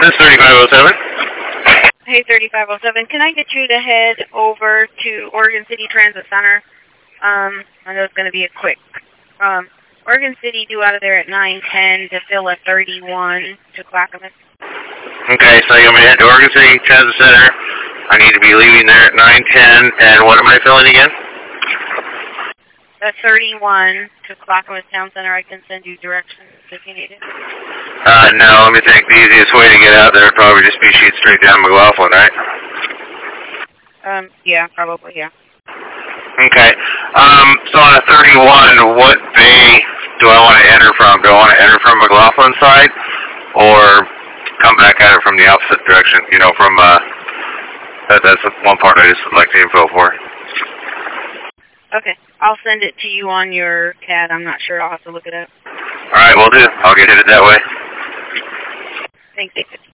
This is 3507. Hey, 3507, can I get you to head over to Oregon City Transit Center? I know it's going to be a quick. Oregon City due out of there at 9:10 to fill a 31 to Clackamas. Okay, so you want me to head to Oregon City Transit Center. I need to be leaving there at 9:10, and what am I filling again? That's 31 to Clackamas Town Center. I can send you directions if you need it. No, let me think. The easiest way to get out there would probably just be shoot straight down McLaughlin, right? Yeah, probably, yeah. Okay. So on a 31, what bay do I want to enter from? Do I want to enter from McLaughlin side, or come back at it from the opposite direction? You know, from, that's one part I just would like the info for. Okay, I'll send it to you on your CAD. I'm not sure. I'll have to look it up. All right, will do. I'll get it that way.